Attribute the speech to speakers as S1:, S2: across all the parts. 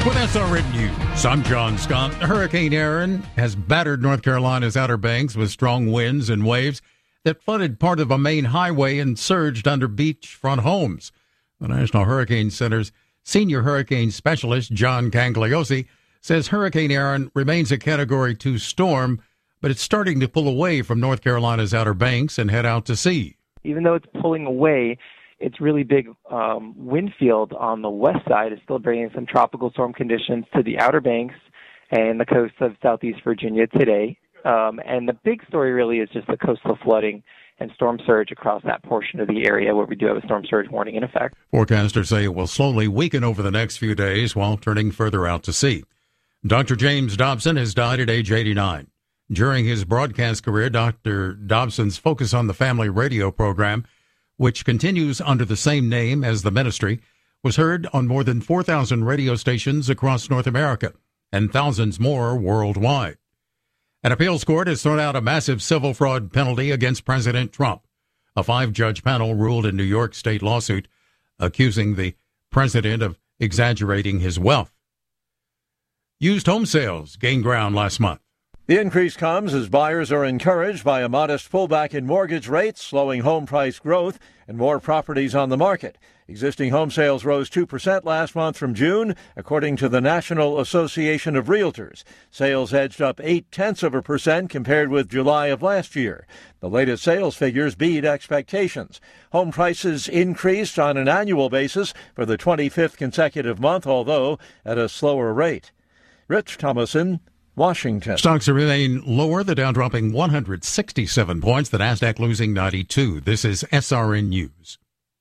S1: With SRN News, I'm John Scott. Hurricane Aaron has battered North Carolina's Outer Banks with strong winds and waves that flooded part of a main highway and surged under beachfront homes. The National Hurricane Center's senior hurricane specialist, John Cangliosi, says Hurricane Aaron remains a Category 2 storm, but it's starting to pull away from North Carolina's Outer Banks and head out to sea.
S2: Even though it's pulling away, its really big wind field on the west side is still bringing some tropical storm conditions to the Outer Banks and the coast of southeast Virginia today. And the big story really is just the coastal flooding and storm surge across that portion of the area where we do have a storm surge warning in effect.
S1: Forecasters say it will slowly weaken over the next few days while turning further out to sea. Dr. James Dobson has died at age 89. During his broadcast career, Dr. Dobson's Focus on the Family radio program, which continues under the same name as the ministry, was heard on more than 4,000 radio stations across North America and thousands more worldwide. An appeals court has thrown out a massive civil fraud penalty against President Trump. A 5-judge panel ruled in New York state lawsuit accusing the president of exaggerating his wealth. Used home sales gained ground last month.
S3: The increase comes as buyers are encouraged by a modest pullback in mortgage rates, slowing home price growth, and more properties on the market. Existing home sales rose 2% last month from June, according to the National Association of Realtors. Sales edged up 0.8% compared with July of last year. The latest sales figures beat expectations. Home prices increased on an annual basis for the 25th consecutive month, although at a slower rate. Rich Thomason, Washington.
S1: Stocks remain lower, the Dow dropping 167 points, the Nasdaq losing 92. This is SRN News.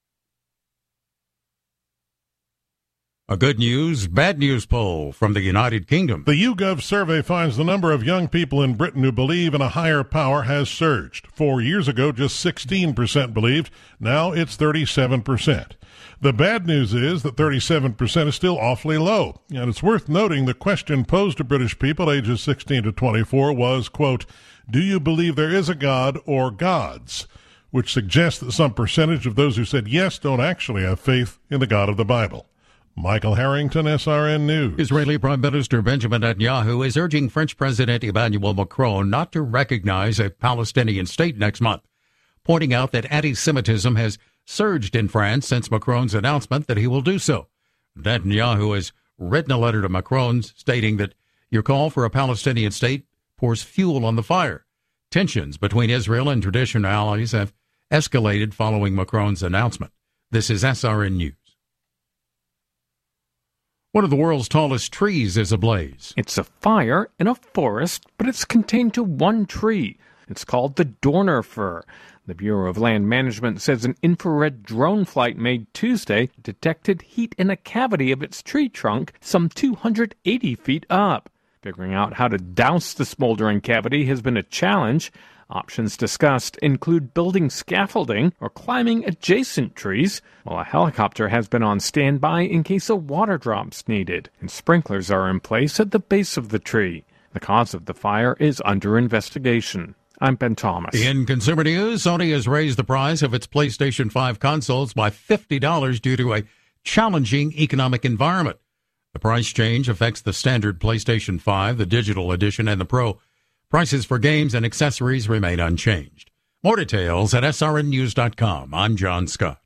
S1: A good news, bad news poll from the United Kingdom.
S4: The YouGov survey finds the number of young people in Britain who believe in a higher power has surged. 4 years ago, just 16% believed. Now it's 37%. The bad news is that 37% is still awfully low. And it's worth noting the question posed to British people ages 16 to 24 was, quote, do you believe there is a God or gods? Which suggests that some percentage of those who said yes don't actually have faith in the God of the Bible. Michael Harrington, SRN News.
S1: Israeli Prime Minister Benjamin Netanyahu is urging French President Emmanuel Macron not to recognize a Palestinian state next month, pointing out that anti-Semitism has surged in France since Macron's announcement that he will do so. Netanyahu has written a letter to Macron stating that your call for a Palestinian state pours fuel on the fire. Tensions between Israel and traditional allies have escalated following Macron's announcement. This is SRN News. One of the world's tallest trees is ablaze.
S5: It's a fire in a forest, but it's contained to one tree. It's called the Dorner fir. The Bureau of Land Management says an infrared drone flight made Tuesday detected heat in a cavity of its tree trunk some 280 feet up. Figuring out how to douse the smoldering cavity has been a challenge. Options discussed include building scaffolding or climbing adjacent trees, while a helicopter has been on standby in case a water drop's needed, and sprinklers are in place at the base of the tree. The cause of the fire is under investigation. I'm Ben Thomas.
S1: In consumer news, Sony has raised the price of its PlayStation 5 consoles by $50 due to a challenging economic environment. The price change affects the standard PlayStation 5, the digital edition, and the Pro. Prices for games and accessories remain unchanged. More details at srnnews.com. I'm John Scott.